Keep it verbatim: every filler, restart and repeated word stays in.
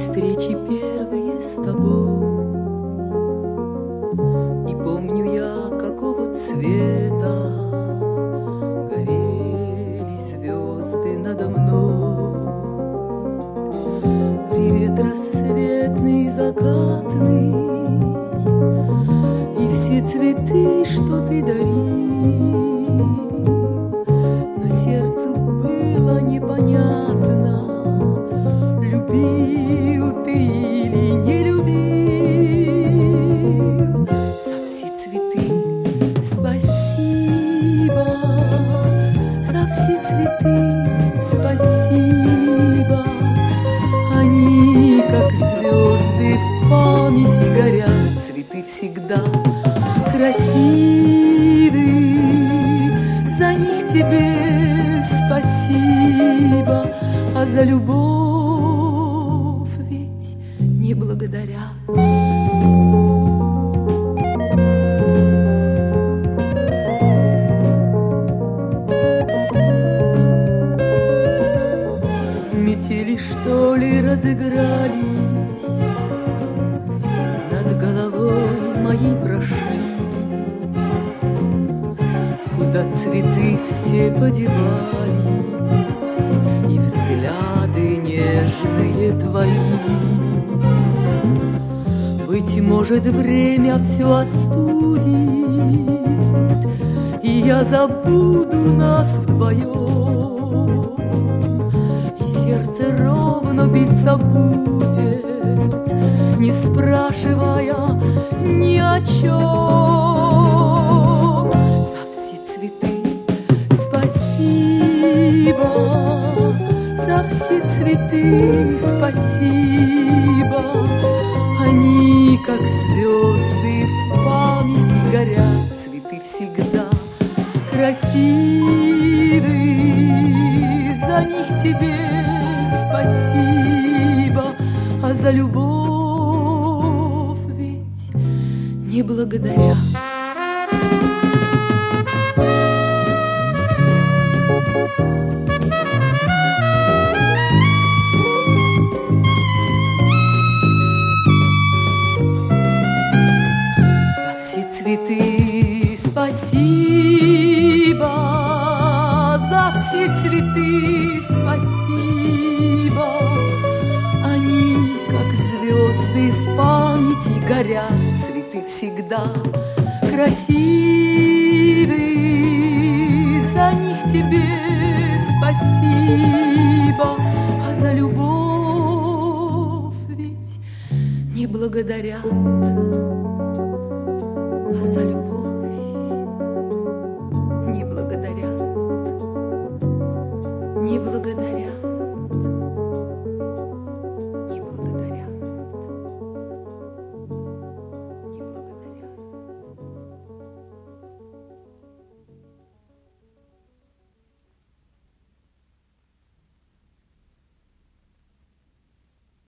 встречи первые с тобой. И помню я, какого цвета горели звезды надо мной. Привет рассветный, закатный, и все цветы, что ты дарил. Но сердцу было непонятно, любил ты или не любил. За все цветы спасибо, за все цветы спасибо. Они, как звезды, в памяти горят. Цветы всегда красивы, за них тебе спасибо. А за любовь ведь не благодарят. Метели, что ли, разыгрались, над головой моей прошли. Куда цветы все подевались, и взгляды нежные твои. Быть может, время все остудит, и я забуду нас вдвоем. Сердце ровно биться будет, не спрашивая ни о чем. За все цветы спасибо, за все цветы спасибо. Они, как звезды, в памяти горят. Цветы всегда красивы, за них тебе спасибо. А за любовь ведь не благодарят. За все цветы спасибо, за все цветы спасибо. Они, как звезды, в памяти горят. Цветы всегда красивы, за них тебе спасибо. А за любовь ведь не благодарят. А за любовь